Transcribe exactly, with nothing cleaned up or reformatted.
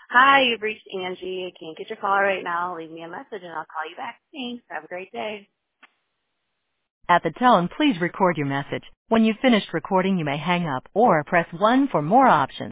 Hi, you've reached Angie. I can't get your call right now. Leave me a message and I'll call you back. Thanks. Have a great day. At the tone, please record your message. When you've finished recording, you may hang up or press one for more options.